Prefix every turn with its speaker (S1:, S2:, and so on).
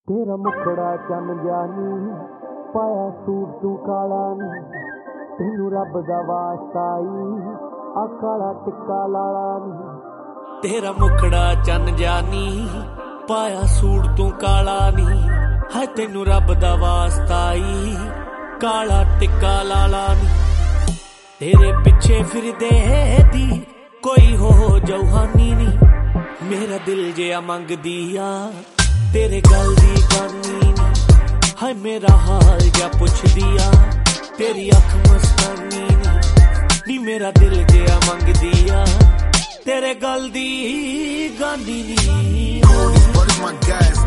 S1: तेरा मुखड़ा चन जानी पाया सूट तू काला नी तेनू रब दा वास्ता आई आ काला टिक्का लाला नी। तेरा मुखड़ा चन जानी पाया सूट तू काला नी है तेनू रब दा वास्ता आई काला टिक्का लाला नी। तेरे पिछे फिरदे दी कोई हो जौहानी नी मेरा दिल जिया मंग दिया तेरे गल दी गानी नी हाय मेरा हाल क्या पुछ दिया तेरी अख मस्तानी नी मेरा दिल जिया मंग दिया तेरे गल दी गानी नी।